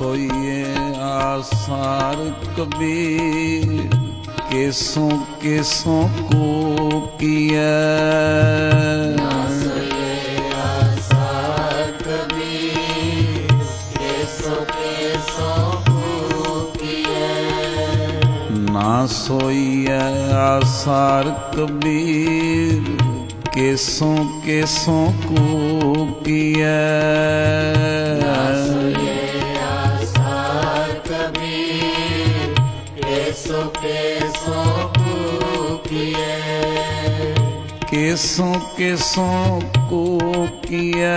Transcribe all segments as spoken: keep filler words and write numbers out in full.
सोइए आसार कबीर, केसों केसों को किया। ना सोइए आसार कबीर, केसों केसों को किया। ना सोइए आसार कबीर, केसों केसों को किया। ना सोइए आसार कबीर, केसों केसों को किया। केसों केसों को किया,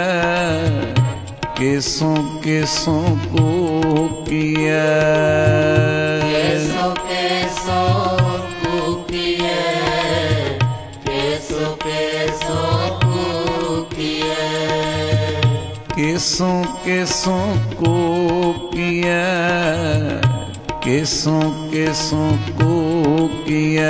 केसों केसों को किया। केसों केसों को किया, केसों केसों को किया। केसों केसों को किया, केसों केसों को किया।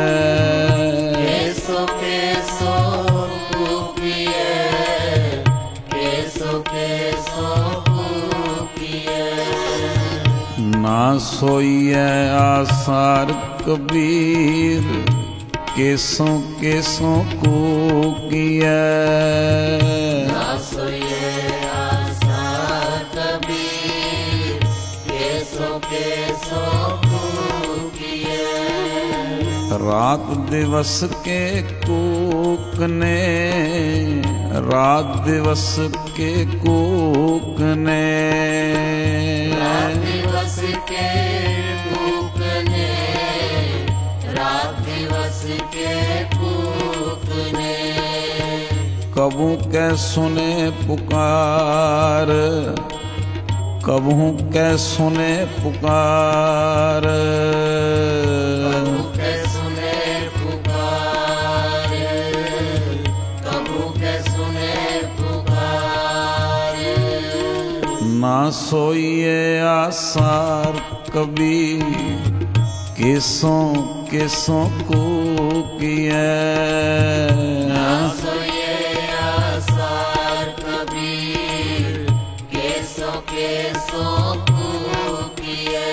केसों केसों को किया, केसों केसों को किया। ना सोइए आसार कबीर, केसों केसों को किया। ना सोइए आसार कबीर, केसों केसों को किया। रात दिवस के कूक ने, रात दिवस के कूक ने। रात दिवस के कूक ने, रात दिवस के कूक ने। कबू कै सुने पुकार, कबू कै सुने पुकार। कबू कै सुने पुकार, कबू कै सुने पुकार। ना सोइए आसार कबीर, केसों केसों को किया। ना सोइए आसार कबीर, केसों केसों को किया।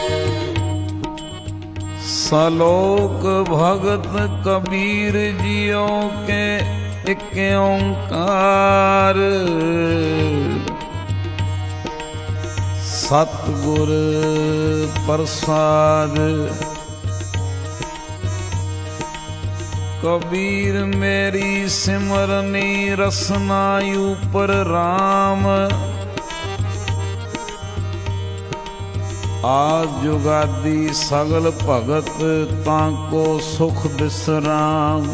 सलोक भगत कबीर जियो के एक ओंकार। सतगुर प्रसाद कबीर मेरी सिमरनी रसनायु पर राम। आज जुगादी सगल भगत ताको सुख विश्राम।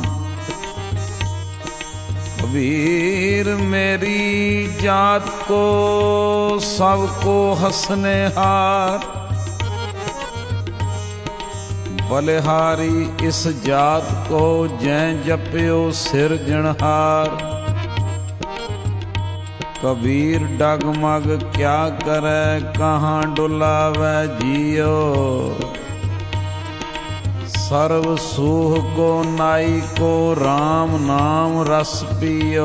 कबीर मेरी जात को सबको हंसने हार। बलिहारी इस जात को जै जप्यो सिरजनहार। कबीर डगमग क्या करे कहाँ डुलावे जियो। सर्व सूह को नाई को राम नाम रस पियो।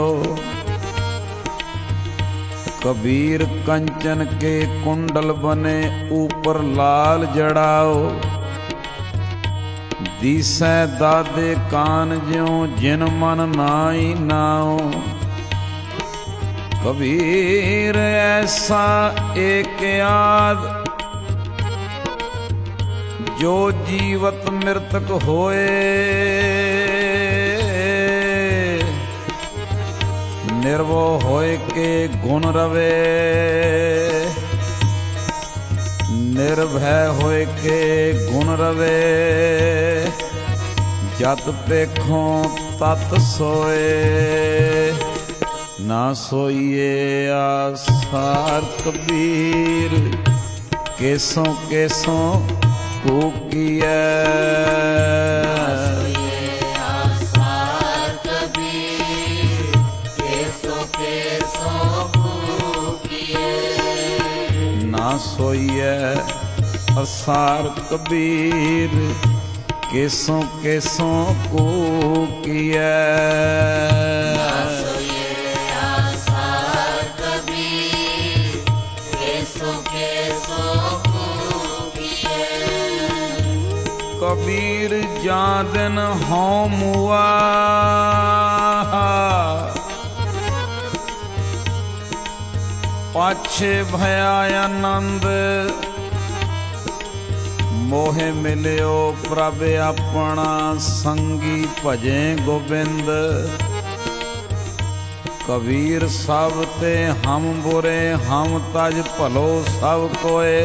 कबीर कंचन के कुंडल बने ऊपर लाल जड़ाओ। दिसै दादे कान ज्यों जिन मन नाई नाओ। कबीर ऐसा एक याद जो जीवत मृतक होए। निर्भय होए के गुण रवे, निर्भय होए के गुण रवे। जत पेखों तत सोए, ना सोइए आसार कबीर, केसों केसों को किया। ना सोइए आसार कबीर, केसों केसों को किया। ना सोइए आसार कबीर, केसों केसों कबीर जा दिन हों मुआ, पाछे भया आनंद, मोहे मिलियो प्रभ अपना, संगी भजे गोबिंद। कबीर सब ते हम बुरे, हम तज भलो सब कोय,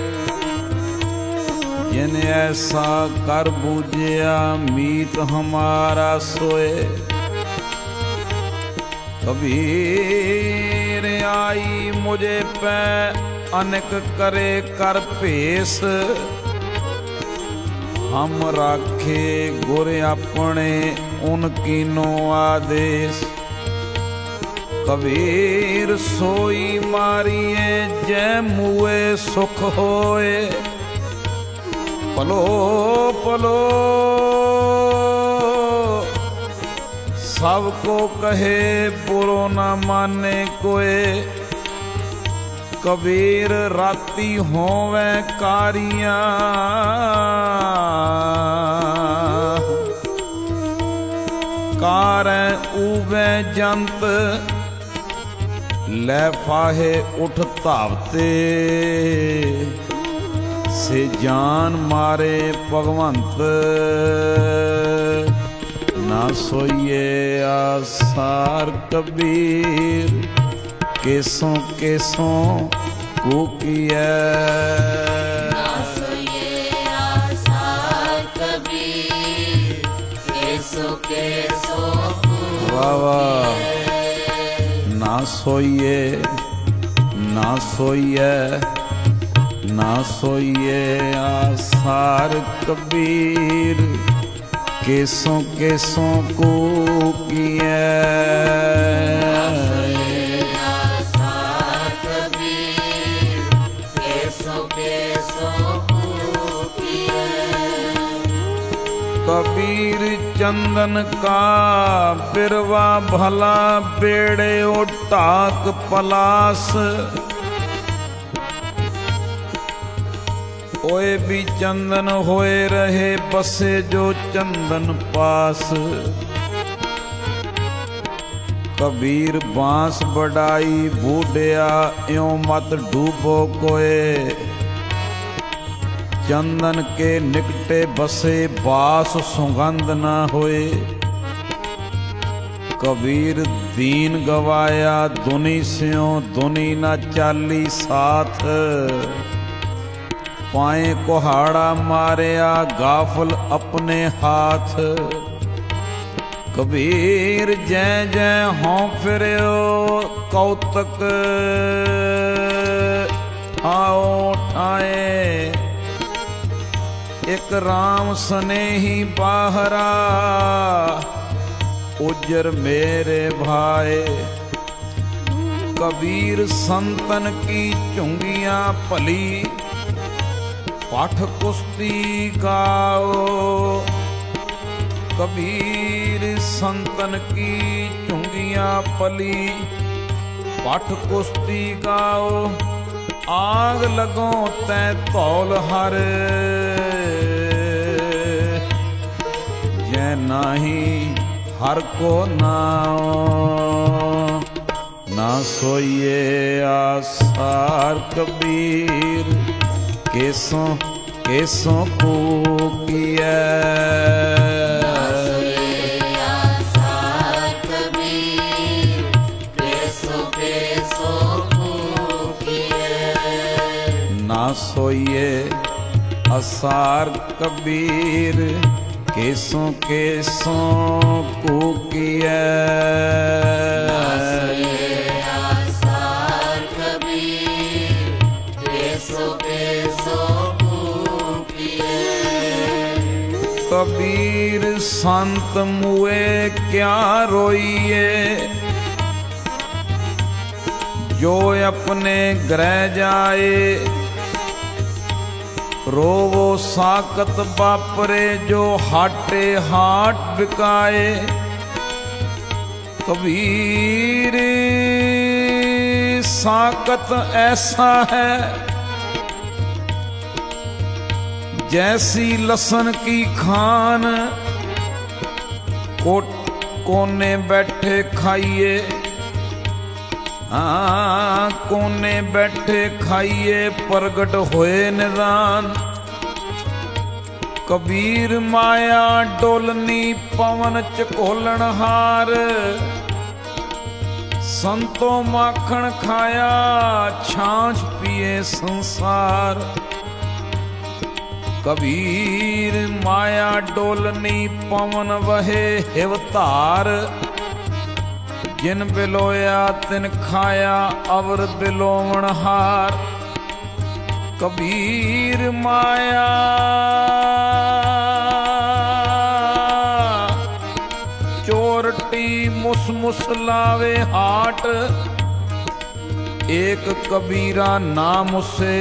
जिन ऐसा कर बूझिया मीत हमारा सोए। कबीर आई मुझे पै अनेक करे कर भेस, हम राखे गुर अपने उनकी नो आदेश। कबीर सोई मारिए जै मुए सुख होए, पलो पलो सबको कहे बुरो न माने कोय। कबीर राती होवे कारियां, कारै ऊवे जंत, लै फाहे उठ धावते, से जान मारे भगवंत। ना सोइए आसार कबीर, केसों केसों कूकिया। ना सोइए आसार कबीर, केसों केसों वाह वाह। ना सोइए ना सोइए ना सोइए आसार कबीर, केसों केसों को किया। आसार कबीर, केसों केसों को किया। कबीर चंदन का बिरवा भला, बेड़े ओ टाक पलास। ओए भी चंदन होए रहे, बसे जो चंदन पास। कबीर बांस बढ़ाई बूढ़िया, यों मत डूबो कोए। चंदन के निकटे बसे, बास सुगंध न होए। कबीर दीन गवाया दुनी स्यों, दुनी न चाली साथ। पाए कुहाड़ा मारिया, गाफल अपने हाथ। कबीर जै जै हों फिरयो, कौतक आओ ठाए। एक राम स्नेही बाहरा, उजर मेरे भाई। कबीर संतन की चुंगियां भली, पाठ कुश्ती गाओ। कबीर संतन की चुंगियां पली, पाठ कुश्ती गाओ। आग लगो तै तौल हर, जै नाही हर को नाओ। ना सोइए आसार कबीर, केसों केसों को किया। ना सोइए आसार कबीर, केसों केसों को किया। ना सोइए आसार कबीर, केसों केसों को किया। कबीर संत मुए क्या रोइए, जो अपने ग्रह जाए। रोवो साकत बापरे, जो हाटे हाट बिकाए। कबीर साकत ऐसा है, जैसी लसन की खान को कोने बैठे खाइए, हाँ कोने बैठे खाइए प्रगट होए निदान। कबीर माया डोलनी पवन चकोलन हार, संतो माखण खाया छाछ पिए संसार। कबीर माया डोलनी पवन वहे हिवतार, जिन बिलोया तिन खाया अवर बिलोवण हार। कबीर माया चोरटी मुस मुस लावे हाट, एक कबीरा नाम उसे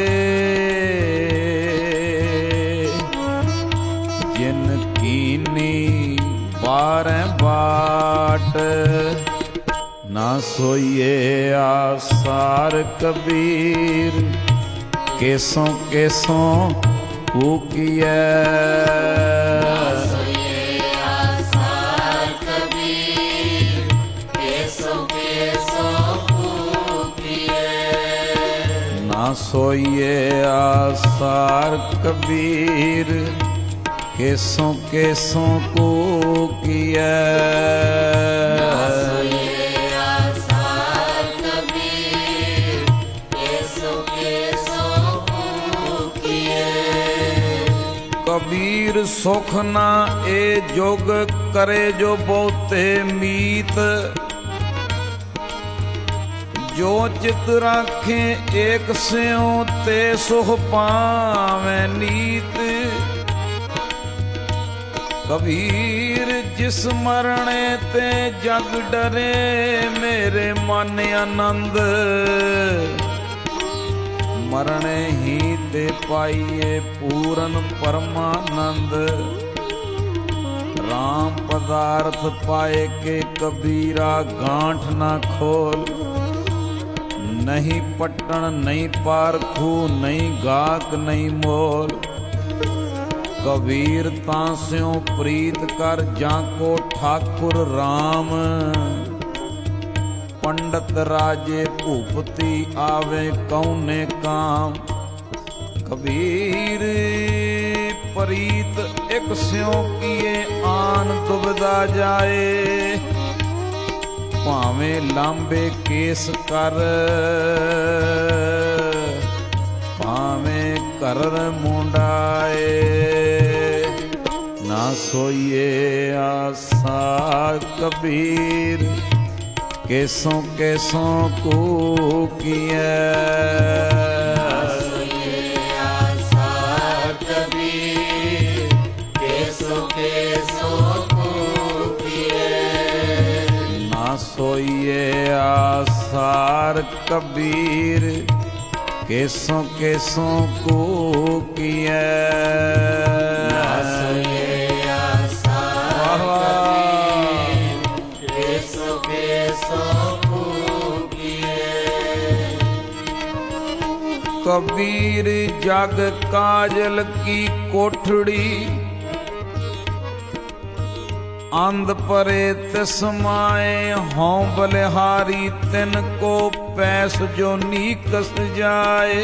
जिन कीनी बारह बाट। ना सोइए आसार कबीर, केसों केसों कूकिए। ना सोइए आसार कबीर, केसों केसों को किया। कबीर सुख ना ए जोग करे जो बहुते मीत, जो चित राखे एक स्यों ते सुख पावे नीत। कबीर जिस मरणे ते जग डरे, मेरे मन आनंद मरणे ही ते पाइए पूरन परमानंद। राम पदार्थ पाए के कबीरा गांठ ना खोल, नहीं पटन नहीं पारखू नहीं गाक नहीं मोल। कबीर तांस्यों प्रीत कर जाको ठाकुर राम, पंडित राजे भूपति आवे कौने काम। कबीर प्रीत एक स्यों किए आन दुबदा जाए, भावें लांबे केस कर भावें कर मुंडाए। ना सोइए आसा कबीर, केसों केसों को किया। सोइए आसार कबीर, केसों केसों को किया। कबीर जग काजल की कोठड़ी, अंध परे तिसमाए हों बलिहारी। तिन को पैस जो नीकस जाए,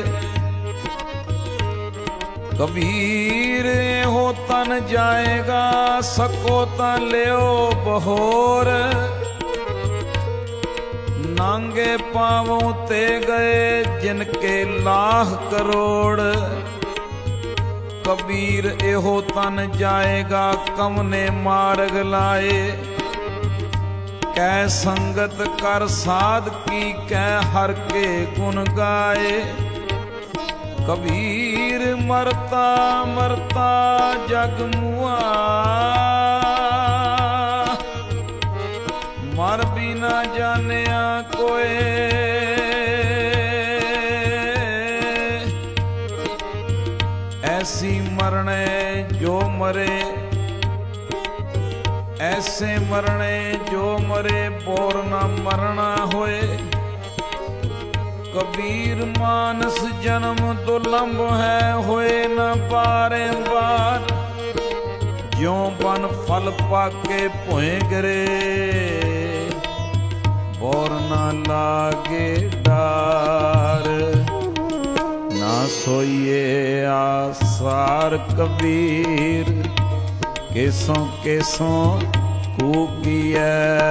कबीर हो तन जाएगा सको तन लियो बहोर। नांगे पावों ते गए जिनके लाख करोड़, कबीर एहो तन जाएगा कमने मार्ग लाए। कै संगत कर साध की कै हर के गुण गाए। कबीर मरता मरता जग मुआ, मर भी ना जानिया कोई। ऐसी मरने जो मरे, ऐसे मरने जो मरे बोर ना मरना होए। कबीर मानस जन्म दुर्लभ है, होए न बारे बार। ज्यों बन फल पाके भोए गिरे, बोर न लागे डार। ना सोइए आसार कबीर, केसों केसों कूकिया।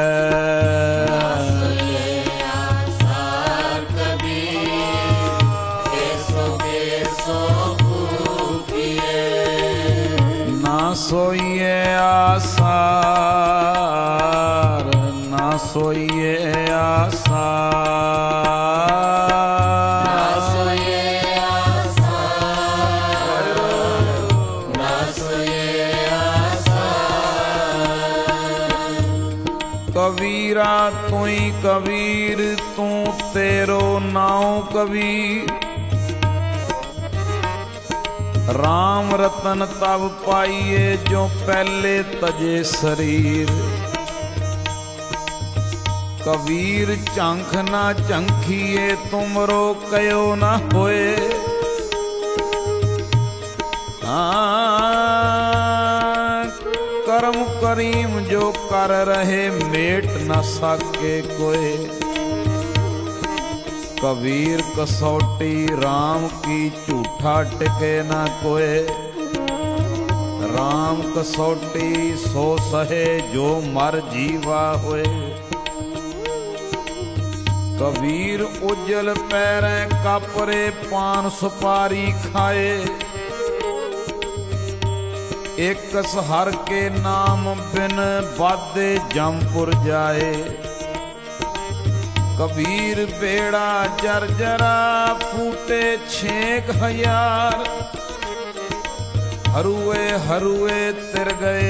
सोइए आसार, ना सोइए आसार, ना सोइए आसार, ना सोइए आसार। कबीरा तू ही कबीर, तू तेरो नाम कबीर। राम रतन तब पाइए, जो पहले तजे शरीर। कबीर झंख ना झंखिए, तुमरो कयो न होए। हाँ कर्म करीम जो कर रहे, मेट न सके कोई। कबीर कसौटी राम की, झूठा टिके न कोय। राम कसौटी सो सहे, जो मर जीवा होए। कबीर उजल पैरे कापरे, पान सुपारी खाए। एक हर के नाम बिन, बादे जमपुर जाए। कबीर बेड़ा जर्जरा, फूटे छेक हजार। हरुए हरुए तिर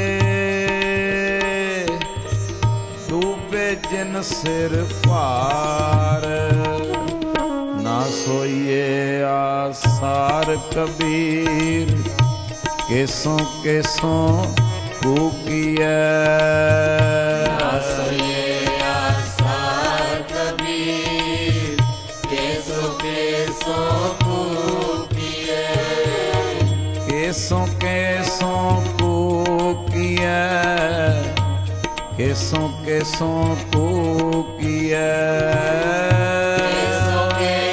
गए, डूबे जिन सिर पार। ना सोइए आसार कबीर, केसों केसों कूकिया। ना सोइए केसों केसों कूकिया, केसों केसों कूकिया। केसों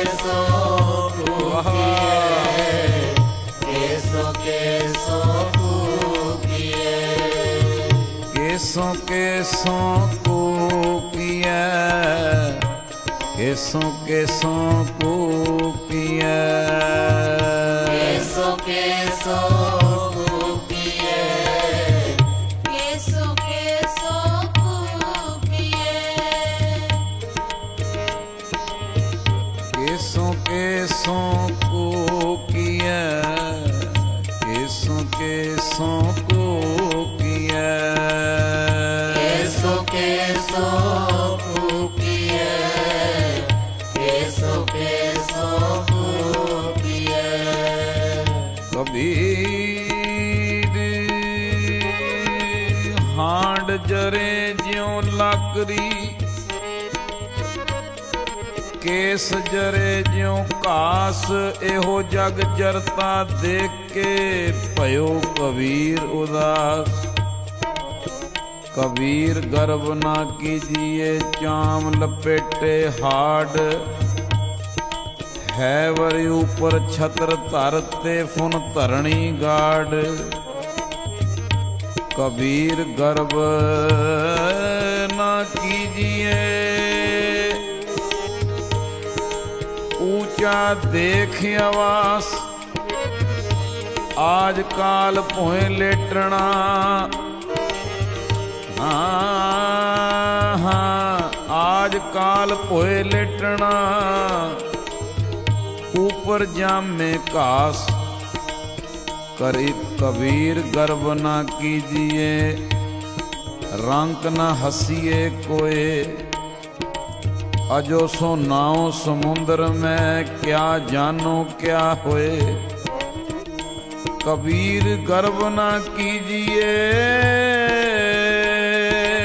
केसों कूकिया, केसों केसों कूकिया। केसों केसों कूकिया, केसों केसों कूकिया, केसों केसों कूकिया। केसों केसों कूकिया, केसों केसों कूकिया। केसों केसों कूकिया, केसों केसों कूकिया। कबीर हांड जरे ज्यों लाकरी, केस जरे ज्यों घास। एहो जग जरता देख के, भयो कबीर उदास। कबीर गर्व ना कीजिए, चाम लपेटे हाड। है वरी ऊपर छत्र धरते, फुन धरणी गाड। कबीर गर्व ना कीजिए, ऊंचा देख आवास। आज काल पोए लेटना, हाँ हाँ आज काल पोए लेटना। ऊपर जामे घास, करी कबीर गर्व ना कीजिए। रंक न हंसिए कोय, अजो सो नाव समुद्र में। क्या जानो क्या होए, कबीर गर्व ना कीजिए।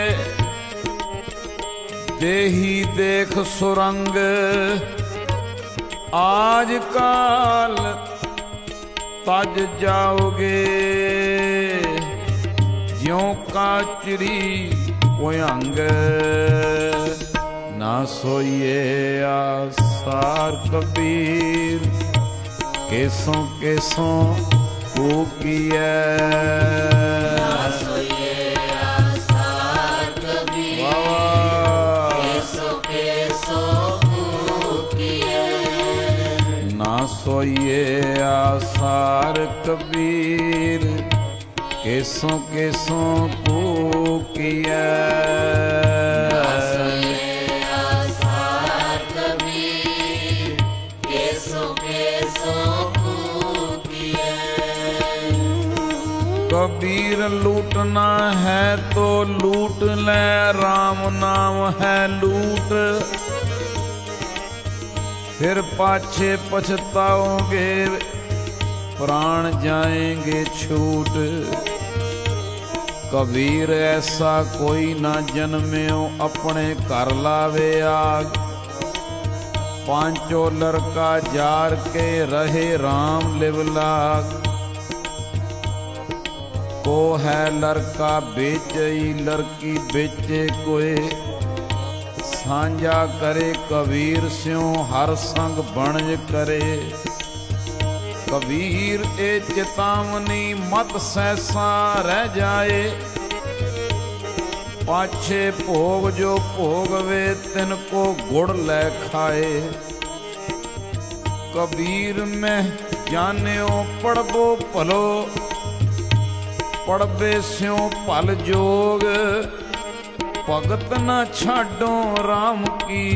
देही देख सुरंग, आज काल तज जाओगे ज्यों काचरी पोयंग ना सोइए आसार कबीर केसों केसों कूकिए ना सोइए आसार कबीर केसों केसों कूकिए ना सोइए आसार कबीर केसों केसों कूकिए ना सोइए आसार कबीर केसों केसों कूकिए कबीर लूटना है तो लूट ले राम नाम है लूट फिर पाछे पछताओगे प्राण जाएंगे छूट कबीर ऐसा कोई ना जन्म्यो अपने घर लावे आग पांचों लड़का जार के रहे राम लिवलाग को है लड़का बेचई लड़की बेचे कोई सांझा करे कबीर स्यों हर संग बनज करे कबीर ए चेतावनी मत सहसा रह जाए पाछे भोग जो भोगवे तिनको गुड़ ले खाए कबीर में जान्यो पढ़बो भलो पढ़बे स्यों भल जोग भगत न छाडो राम की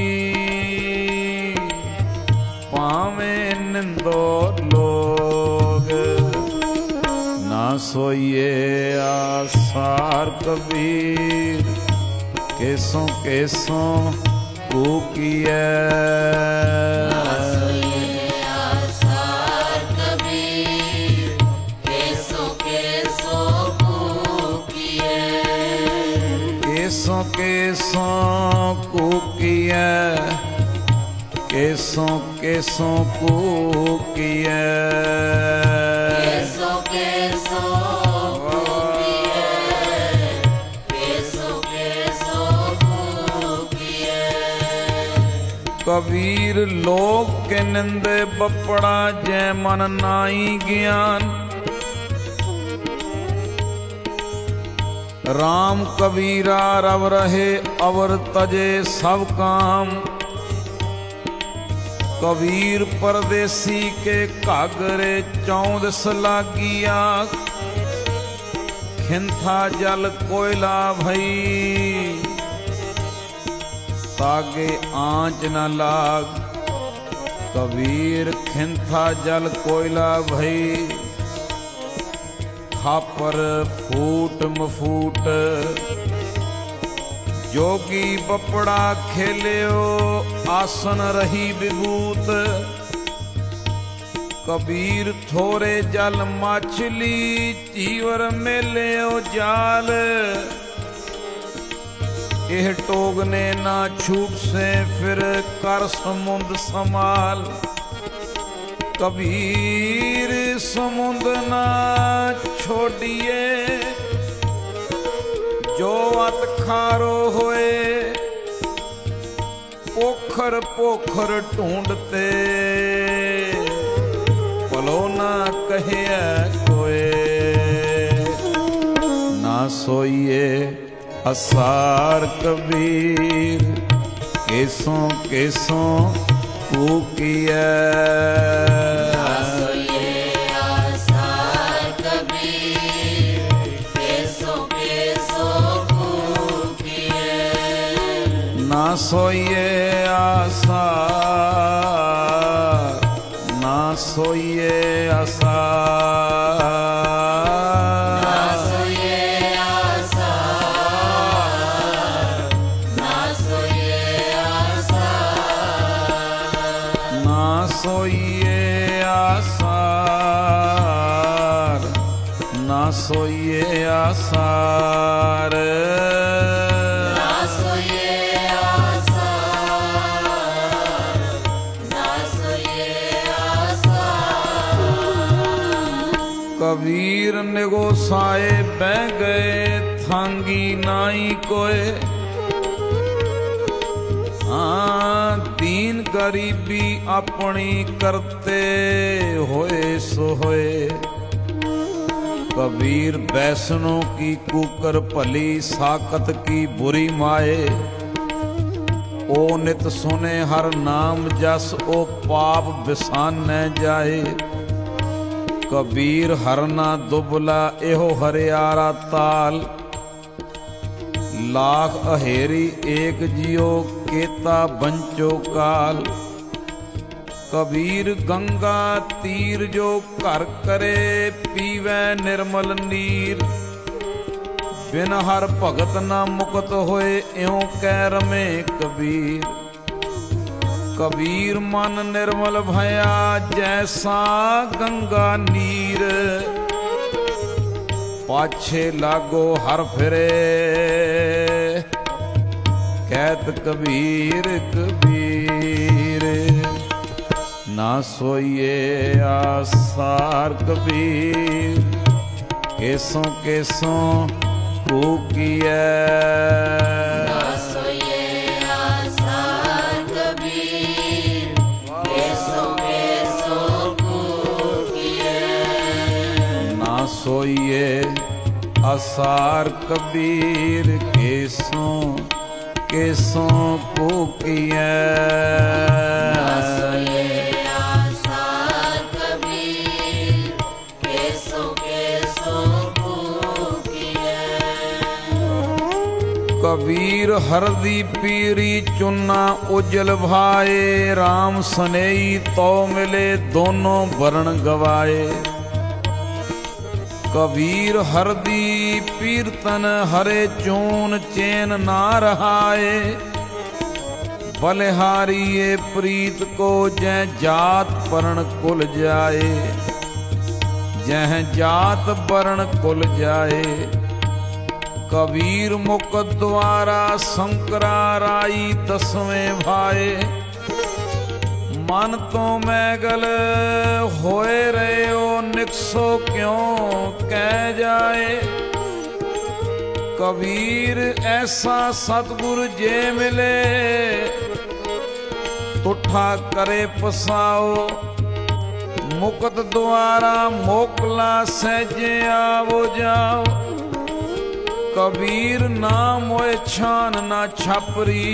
पावे निंदो लोग ना सोइए आसार कबीर केसों केसों कूकिए ना सोइए आसार कबीर केसों केसों कूकिए केसों केसों कूकिए केसों केसों कूकिए केसों केसों कूकिए केसों केसों कूकिए कबीर लोक के निंदे बपड़ा जय मन नाई ज्ञान राम कबीरा रव रहे अवर तजे सब काम कबीर परदेसी के कागरे चौदस लागिया खिंथा जल कोयला भई तागे आंच न लाग कबीर खिंथा जल कोयला भई खापर फूट मफूट जोगी बपड़ा खेलियो आसन रही विभूत कबीर थोरे जल मछली चीवर मेलियो जाल एह टोगने ना छूट से फिर कर समुंद समाल कबीर समुंद ना छोड़िए जो अत खारो होए पोखर पोखर ढूंढते पलो ना कहे कोए ना सोइए असार कबीर केसों केसों कूकिए ना सोइए आसार कबीर केसों केसों कूकिए ना सोइए आसार ना सोइए आसार ना सोइए आसार ना सोइए आसार ना सोइए आसार ना सोइए आसार ना सोइए आसार ना कबीर निगोसाए बह गए थांगी नाई कोय। हाँ दीन गरीबी अपनी करते होए सो होए। कबीर बैसनों की कुकर भली साकत की बुरी माए। ओ नित सुने हर नाम जस ओ पाप बिसान न जाए। कबीर हरना दुबला एहो हरियारा ताल। लाख अहेरी एक जियो केता बंचो काल। कबीर गंगा तीर जो घर करे पीवै निर्मल नीर। बिन हर भगत ना मुक्त होए इਉਂ कह रमे कबीर। कबीर मन निर्मल भया जैसा गंगा नीर। पाछे लागो हर फिरे कहत कबीर कबीर। ना सोइए आसार कबीर केसों केसों कूकिए। ना सोइए आसार कबीर केसों केसों कूकिए। ना सोइए आसार कबीर केसों केसों कूकिए। ना सोइए आसार कबीर केसों केसों कबीर हरदी पीरी चुन्ना उजल भाए। राम सनेई तो मिले दोनों वर्ण गवाए। कबीर हरदी पीरतन हरे चून चैन ना रहाए। बलिहारी ये प्रीत को जै जात परण कुल जाए। जह जात वर्ण कुल जाए। कबीर मुख द्वारा शंकरा राई दसवें भाए। मन तो मैगल होए रहे हो निकसो क्यों कह जाए। कबीर ऐसा सतगुरु जे मिले तुठा करे पसाओ। मुकत द्वारा मोकला सहजे आवो जाओ। कबीर नाम मोए छान ना छापरी।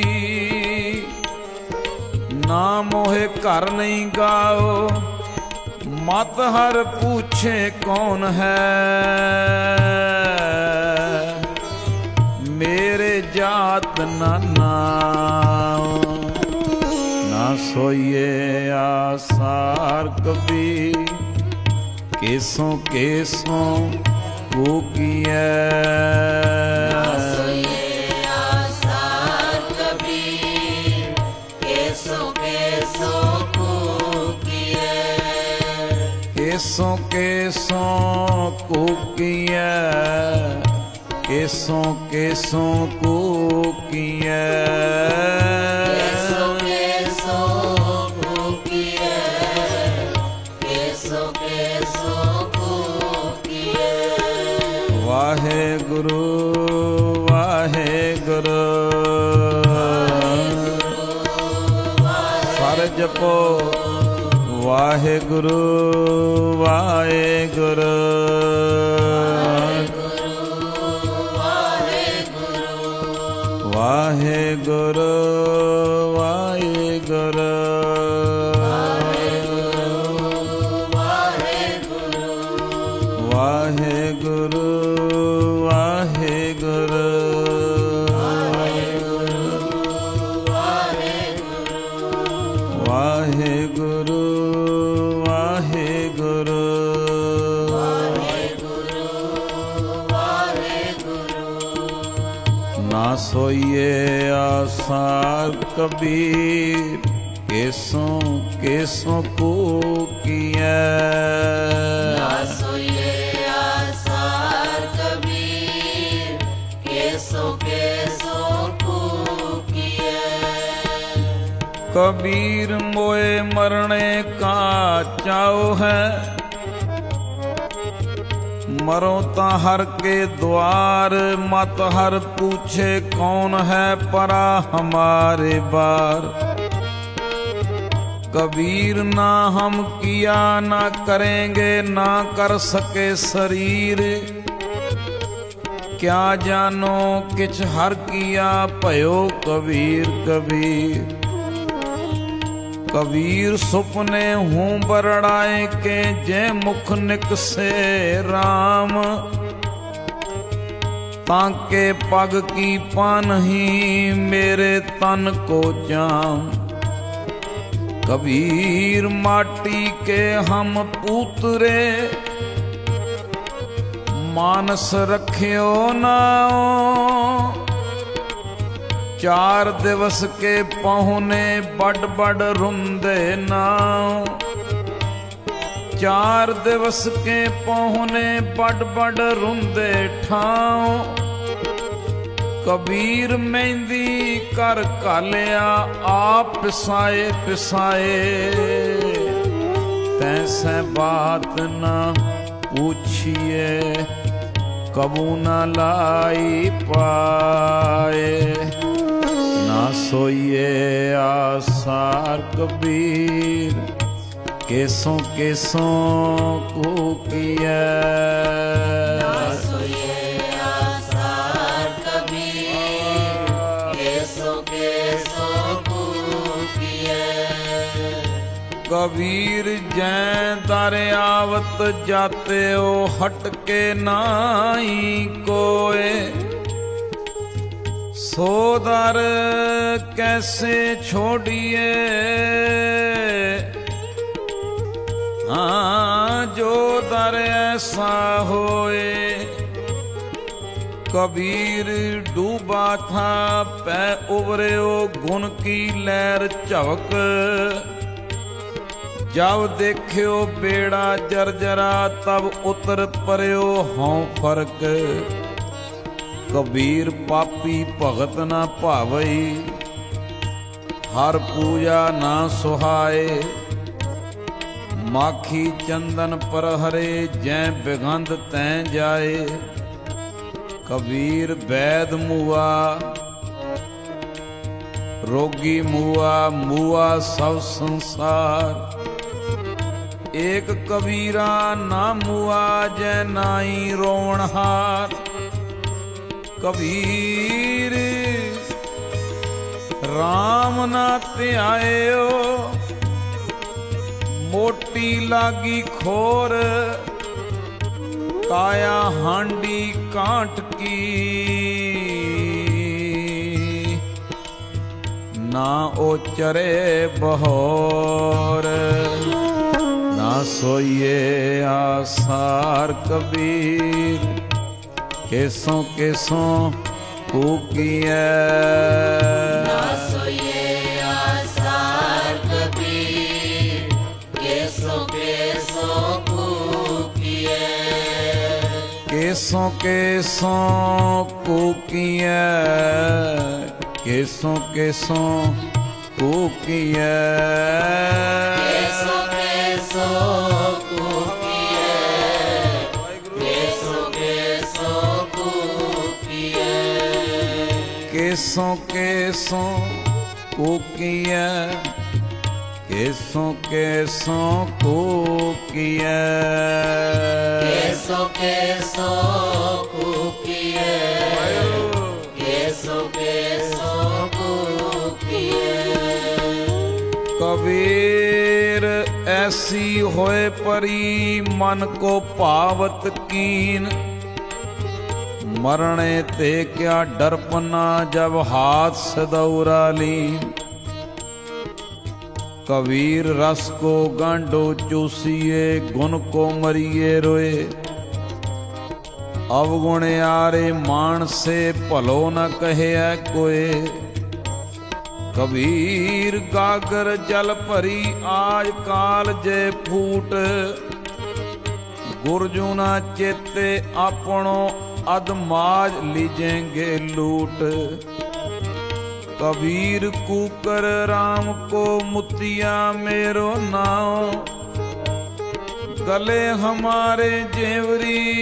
ना मोहे घर नहीं गाओ। मत हर पूछे कौन है मेरे जात ना नाओ। ना सोइए आसार कबीर केसों केसों कूकिए। ना सोइए आसार कबीर केसों केसों कूकिए। केसों केसों कूकिए। केसों केसों कूकिए। केसों केसों कूकिए। केसों केसों वाहे गुरु वाहे गुरु सारे जपो। वाहे गुरु वाहे गुरु वाहे गुरु वाहे गुरु सोइए आसार कबीर केसों केसों कूकिए। ना सोइए आसार कबीर केसों केसों कूकिए। कबीर मोए मरने का चाव है। मरो ता हर के द्वार, मत हर पूछे कौन है परा हमारे बार। कबीर ना हम किया ना करेंगे, ना कर सके शरीर। क्या जानो किछ हर किया, भयो कबीर कबीर। कबीर सुपने हूँ बरड़ाए के, जय मुख निकसे राम। ताके पग की पानही, मेरे तन को जाम। कबीर माटी के हम पूतरे, मानस रखियो नाओ। चार दिवस के पहुने, बड़ बड़ रुंदे नाओ। चार दिवस के पहुने, बड़ बड़ रुंदे ठाओ। कबीर मेहंदी कर कालिया, आप पिसाए पिसाए। तैसे बात न पूछिए, कबू न लाई पाए। ना सोइए आसार कबीर, केसों केसों को किया। ना सोइए आसार कबीर, केसों केसों को किया। कबीर जै दरियावत जाते हो, हटके नाई कोय। सो दर कैसे छोड़िए, हाँ जो दर ऐसा होए। कबीर डूबा था पै उबरे, गुण की लहर झवक। जब देखियो बेड़ा जर्जरा, तब उतर पर्यो हों फर्क। कबीर पापी भगत ना भावई, हर पूजा ना सुहाए। माखी चंदन पर हरे, जै बिगंध तैं जाए। कबीर वैद मुआ, रोगी मुआ, मुआ सब संसार। एक कबीरा ना मुआ, जै नाई रोवणहार। कबीर राम ना त्यायो, मोटी लागी खोर। काया हांडी कांट की, ना ओ चरे बहोर। ना सोइए आसार कबीर, केसों केसों कूकिए। ना सोइए आसार कबीर, केसों केसों कूकिए। केसों केसों कूकिए, केसों केसों कूकिए। केसों केसों कूकिए, केसों केसों कूकिए। केसों केसों कूकिए, केसों केसों कूकिए। केसों केसों कूकिए, केसों केसों कूकिए। कबीर ऐसी होए परी, मन को पावत कीन। मरने ते क्या डरपना, जब हाथ से दौरा लीन। कबीर रस को गांडो चूसिए, गुण को मरिए रोए। अवगुण यारे मान से, भलो न कहे कोय। कबीर गागर जल भरी, आज काल जे फूट। गुरजुना चेते आपनो, अधमाज लीजेंगे लूट। कबीर कूकर राम को, मुतिया मेरो नाव। गले हमारे जेवरी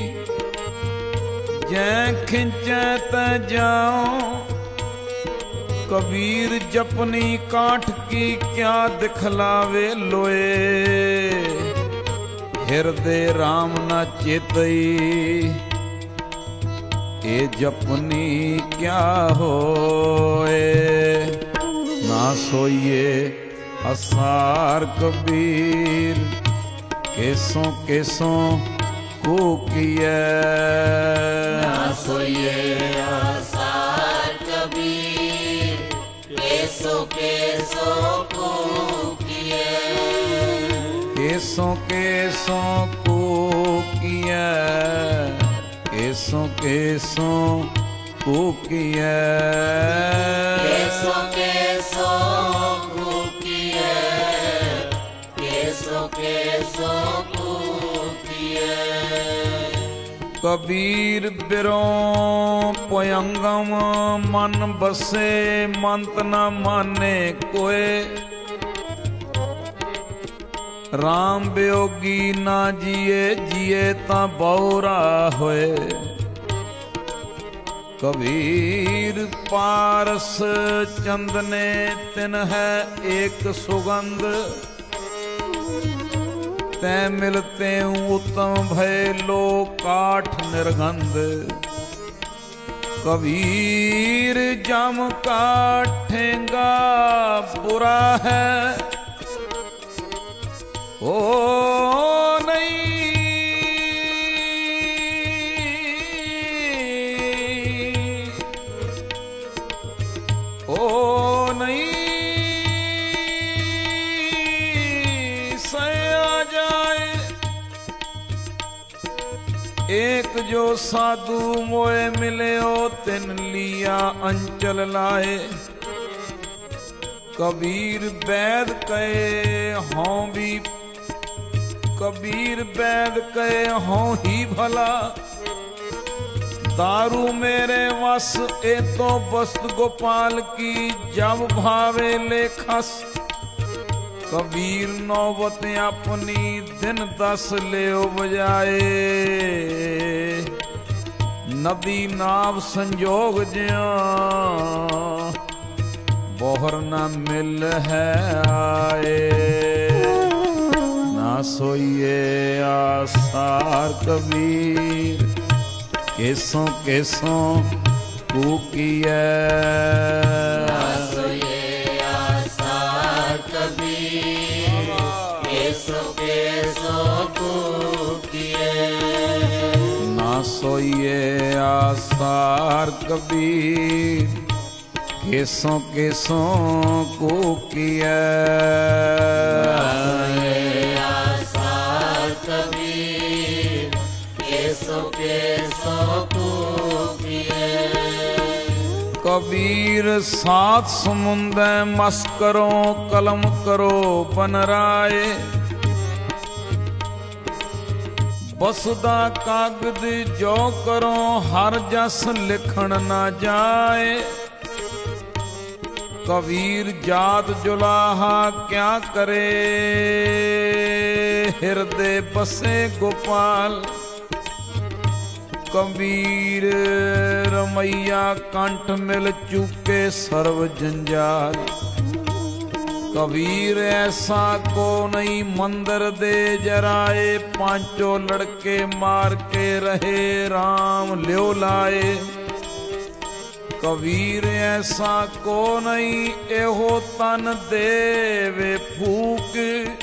जै खिंचे तै जाओ। कबीर जपनी काठ की क्या दिखलावे लोए। हृदय राम न चेतई ए जपनी क्या होए। ना सोइए असार कबीर केसों केसों कूकिए। ना सोइए असार कबीर केसों केसों कूकिए। केसों केसों कूकिए केसों केसों कूकिए। केसों केसों कूकिए केसों केसों कूकिए। कबीर बिरों पोयंगम मन बसे मंत न माने कोय। राम वियोगी ना जिए जिए ता बौरा होए। कबीर पारस चंदने तिन है एक सुगंध। तै मिलते उत्तम भय लो काठ निर्गंध। कबीर जम काठेंगा बुरा है ओ नहीं। ओ नहीं सया जाए। एक जो साधु मोए मिले ओ तिन लिया अंचल लाए। कबीर बैद कहे हों भी कबीर बैद कहे हों ही भला। दारू मेरे वस ए तो वस्त गोपाल की जब भावे लेखस। कबीर नौबत अपनी दिन दस ले बजाए। नदी नाव संजोग ज्या बोहर न मिल है आए। ना सोइए आसार कबीर केसों केसों कूकिए। ना सोइए आसार कबीर केसों केसों कूकिए। ना सोइए आसार कबीर केसों केसों कूकिए। आसार कबीर केसों केसों कूकिए। कबीर सात समुंदे मस करो कलम करो बनराए। बसदा कागद जो करो हर जस लिखण ना जाए। कबीर जात जुलाहा क्या करे हृदय बसे गोपाल। कबीर रमैया कंठ मिल चुके सर्व जंजाल। कबीर ऐसा को नहीं मंदिर दे जराए। पांचों लड़के मार के रहे राम ल्यो लाए। कबीर ऐसा को नहीं एहो तन देवे फूक।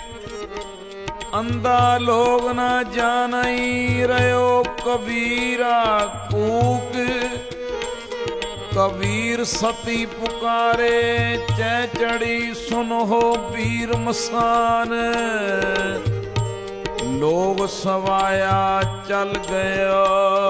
अंधा लोग न जानई रहो कबीरा कूक। कबीर सती पुकारे चै चढ़ी सुनो वीर मसान। लोग सवाया चल गया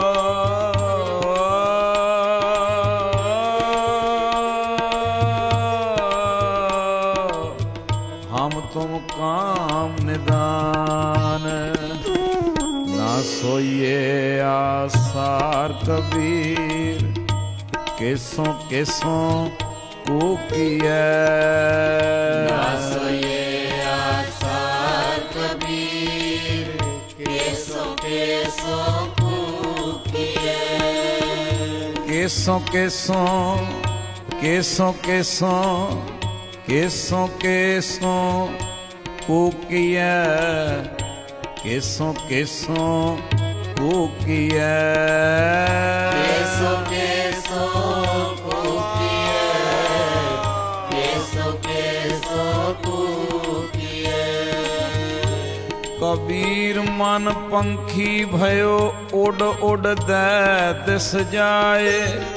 तुम काम निदान। ना सोइए आसार कबीर केसों केसों कूकिए। ना सोइए आसार कबीर केसों केसों केसों केसों केसों केसों कूकिया केसों केसों कूकिया केसों केसों कूकिया केसों केसों कूकिया कबीर मन पंखी भयो उड़ उड़ दे दिस जाए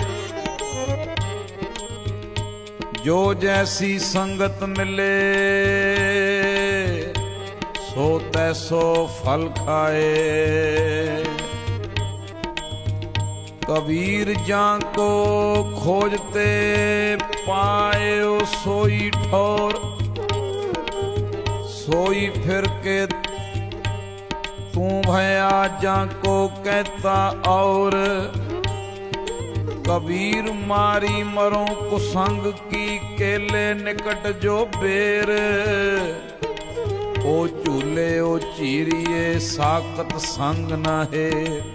जो जैसी संगत मिले सो तैसो फल खाए कबीर जां को खोजते पाए ओ सोई ठोर सोई फिर के तू भया जाको कहता और कबीर मारी मरो कुसंग की केले निकट जो बेर ओ झूले ओ चीरिए साकत संग न है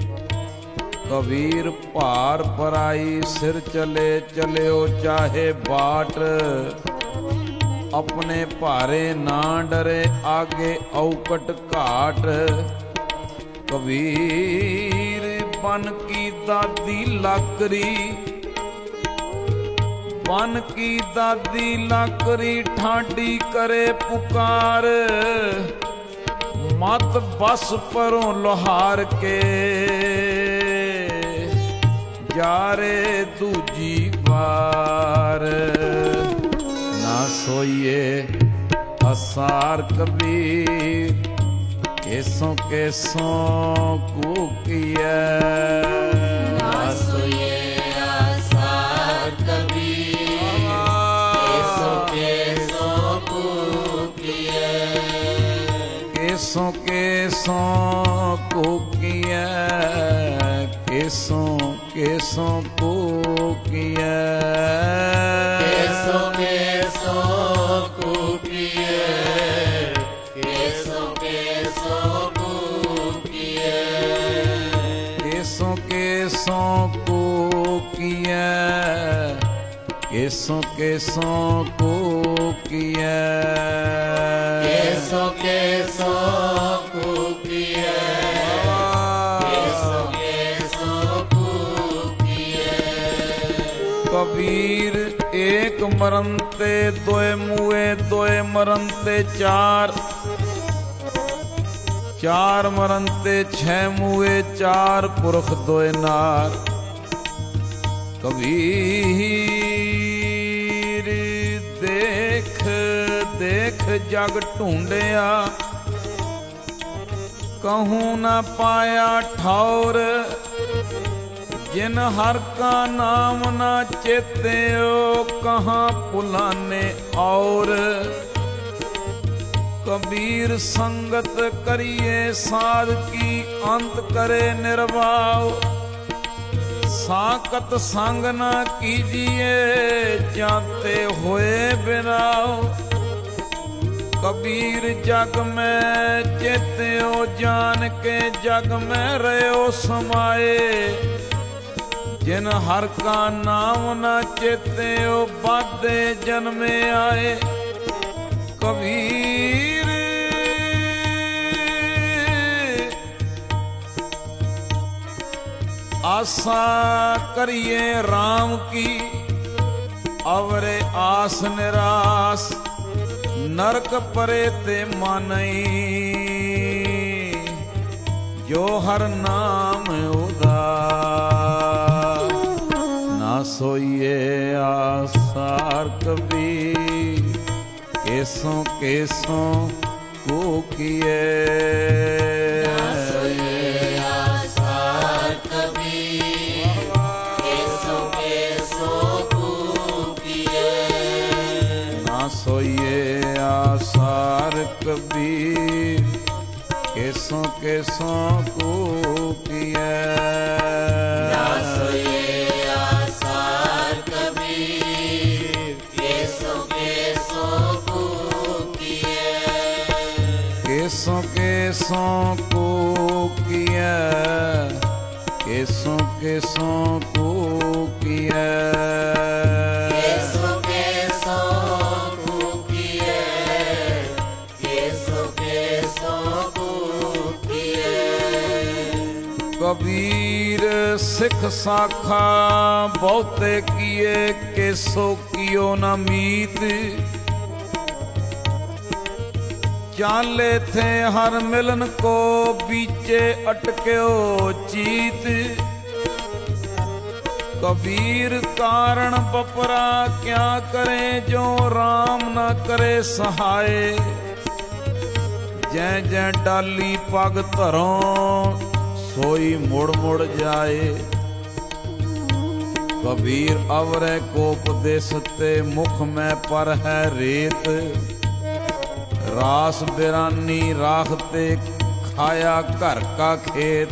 कबीर पार पराई सिर चले चले ओ चाहे बाट अपने भारे ना डरे आगे औकट घाट कबीर बन की दादी लाकरी बन की दादी लाकरी ठाडी करे पुकार मत बस परों लोहार के जारे दूजी बार ना सोइए असार कबीर केसों केसों कूकिया ना सोइए आसार कबीर केसों केसों कूकिया केसों केसों कूकिया केसों केसों कूकिया केसों केसों कूकिया केसों केसों कूकिया केसों केसों कूकिया केसों केसों कूकिया केसों केसों कूकिया केसों केसों कूकिया कबीर एक मरनते दोए मुए दोए मरनते चार चार मरनते छह मुए चार पुरख दोए नार कबीर देख देख जग ढूंढिया कहूँ न पाया ठौर जिन हर का नाम ना चेते ओ कहाँ पुलाने और कबीर संगत करिए साध की अंत करे निर्वाह साकत संग ना कीजिए जानते हुए बिनाओ कबीर जग में चेते ओ जान के जग में रहो समाए जिन हर का नाम न चेते ओ बादे जन्मे आए कबीर आशा करिए राम की अवरे आस निराश नरक परे ते मानई जो हर नाम उदार ना सोइए आसार कबीर केसों केसों कूकिए सोइए आसार कबीर केसों केसों कूकिए ना सोइए आसार कबीर केसों केसों कूकिए केसों केसों कूकिए केसों केसों कूकिए केसों केसों कूकिए केसों केसों कूकिए। कबीर सिख साखा बहुते किए केसो कियो न मीत। चाले थे हर मिलन को बीचे अटक्यो चीत। कबीर कारण बपरा क्या करे जो राम न करे सहाय। जै जै डाली पग धरों सोई मुड़ मुड़ जाए। कबीर अवरे कोप देसते मुख में पर है रेत। रास बिरानी राखते खाया घर का खेत।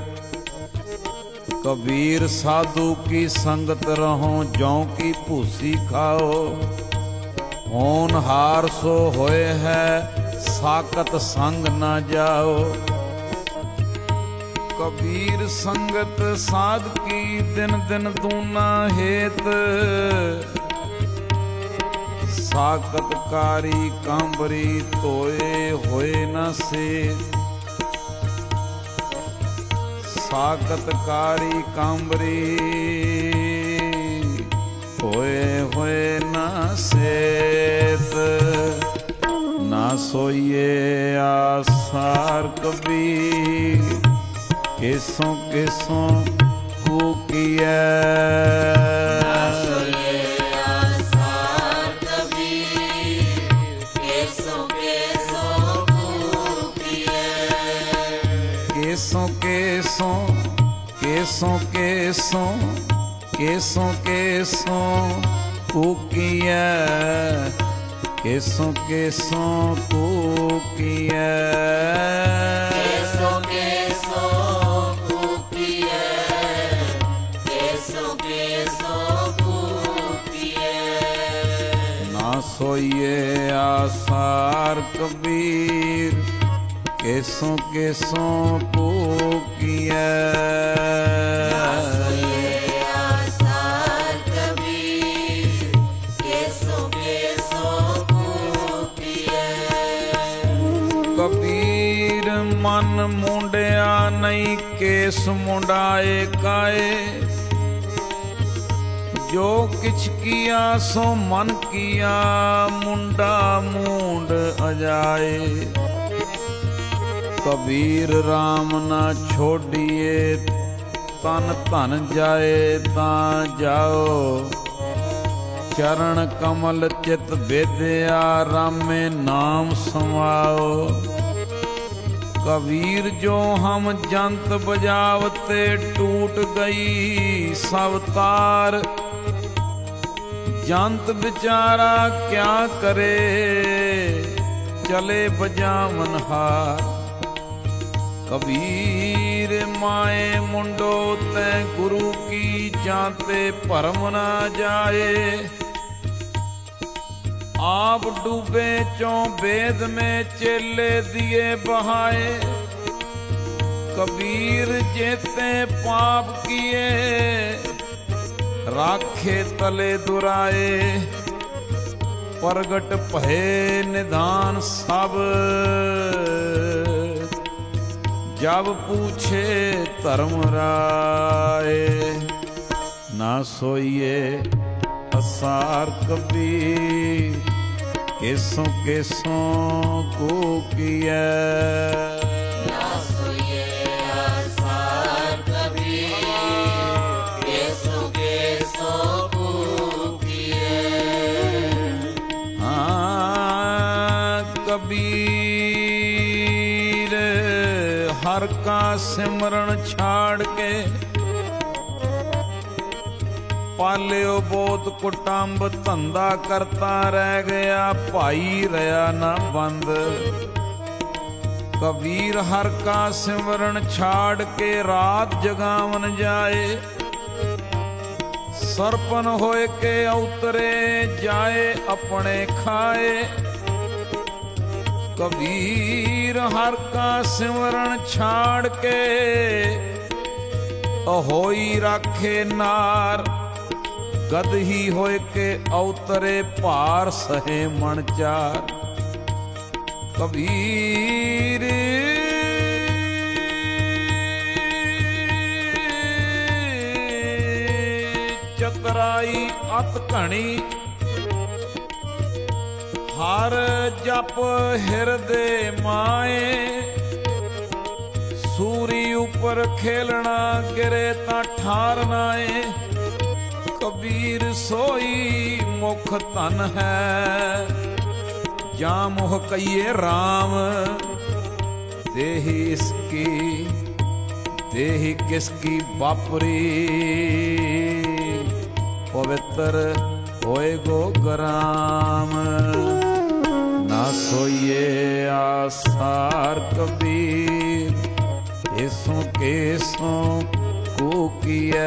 कबीर साधु की संगत रहो जौ की भूसी खाओ। होनहार सो होए है साकत संग न जाओ। कबीर संगत साध की दिन दिन दूना हेत। साकतकारी कांबरी तोए होए न से। साकतकारी कांबरी होए होए न सेत। ना सोइए आसार कबीर केसों केसों कूकिए। केसों केसों केसों केसों केसों केसों कूकिए। केसों केसों कूकिए। केसों केसों कूकिए केसों केसों कूकिए। ना सोइए आसार कबीर केसों केसों कूकिए। आसार कबीर केसों केसों कूकिए। कबीर मन मुंडिया नहीं केस मुंडाए काए। जो किछ किया सो मन किया मुंडा मूंड अजाए। कबीर राम ना छोड़िए तन धन जाए तां जाओ। चरण कमल चित बेदया रामे नाम समाओ। कबीर जो हम जंत बजावते टूट गई सब तार। जंत बेचारा क्या करे चले बजावन हार। कबीर माए मुंडो तै गुरु की जाते भरम न जाए। आप डूबे चों वेद में चेले दिए बहाए। कबीर जेते पाप किए राखे तले दुराए। प्रगट भये निधान सब जब पूछे धर्म राय। ना सोइए असार कबीर केसों केसों कूकिए। ना सोइए आसार कबीर केसों केसों कूकिए। हाँ कबीर हर का सिमरण छाड़ के। पालियो बहुत कुटुंब धंधा करता रह गया भाई रहा न बंद। कबीर हर का सिमरण छाड़ के रात जगावन जाए। सरपन होए के उतरे जाए अपने खाए। कबीर हर का सिमरण छाड़ के अहोई राखे नार गदही होए के अवतरे भार सहे मन चार कबीर चतराई अत घणी हर जप हिरदे माए सूरी ऊपर खेलना गिरे ता ठार नाए कबीर सोई मुख धन है जा मोह कहिए राम देही इसकी देही किसकी बापरी पवित्र होए गो गराम ना सोइए आसार कबीर ऐसों केसों को किया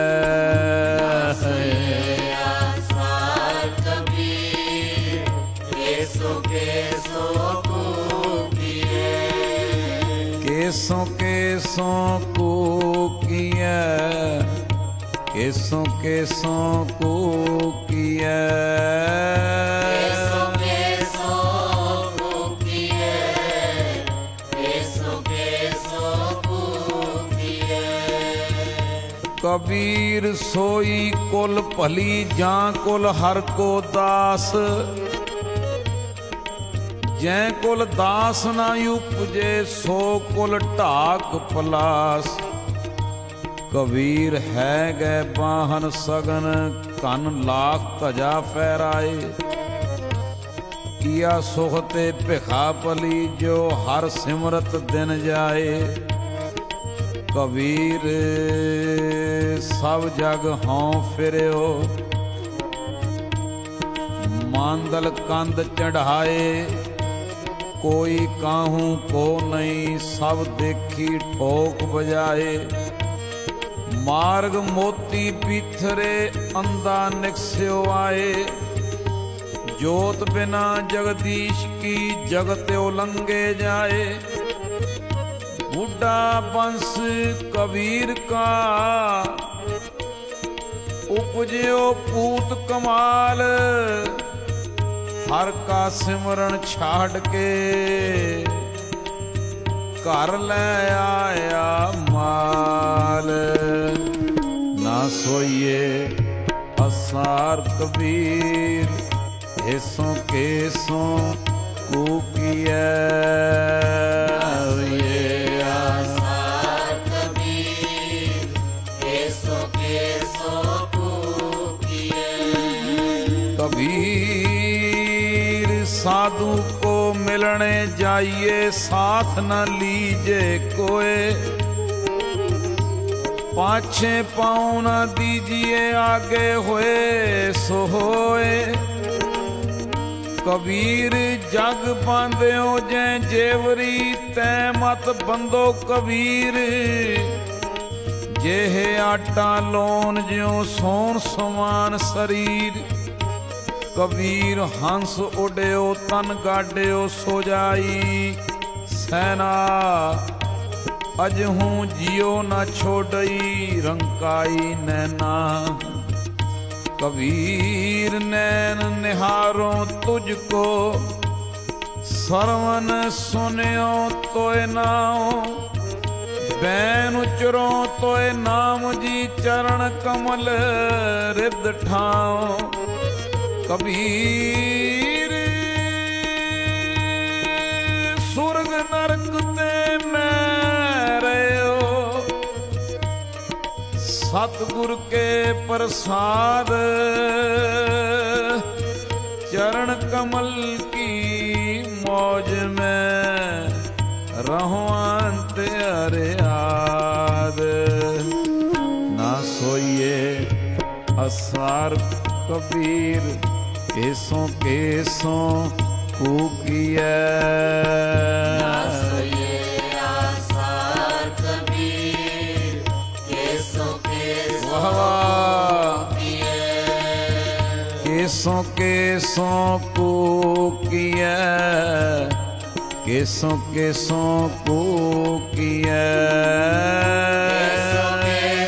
आसार कबीर केसों केसों को किए केसों केसों को किया केसों केसों को किया केसों केसों को किए केसों केसों को किए कबीर सोई कुल भली जा कुल हर को दास जै कुल दास ना उपजे सो कुल ढाक पलास कबीर है गए बाहन सगन कन लाख तजा फहराए किया सुखते भिखा पली जो हर सिमरत दिन जाए कबीर सब जग हों फिरो मांदल कंद चढ़ाए कोई काहू को नहीं सब देखी ठोक बजाए मार्ग मोती पीथरे अंधा निकस्यो आए जोत बिना जगदीश की जगत उलंगे जाए बूढ़ा बंश कबीर का उपजो पूत कमाल हर का सिमरन छाड़ के घर ले आया माल ना सोइए असार कबीर ऐसों केसों को किया आसार कबीर केसों केसों को किए कबीर साधु को मिलने जाइए साथ न लीजे कोई पाछे पाँव न दीजिए आगे होए सो होए कबीर जग बांध्यो जै जेवरी तै मत बंदो कबीर जेह आटा लोन ज्यों सोन समान शरीर कबीर हंस उड्यो तन गाड्यो सो जाई सैना अजहूं जियो न छोड़ई रंकाई नैना कबीर नैन निहारो तुझको सरवन सुनियो तोय नाओ बैन उचरो तोय नाम जी चरण कमल रिद ठाओ कबीर सुरग नरक ते मैं रहो सतगुर के प्रसाद चरण कमल की मौज में रहो अंत अरियाद ना सोइए असार कबीर केसों केसों कूकिया आसार कबीर केसों केसों केसों केसों कूकिया केसों केसों कूकिया केसों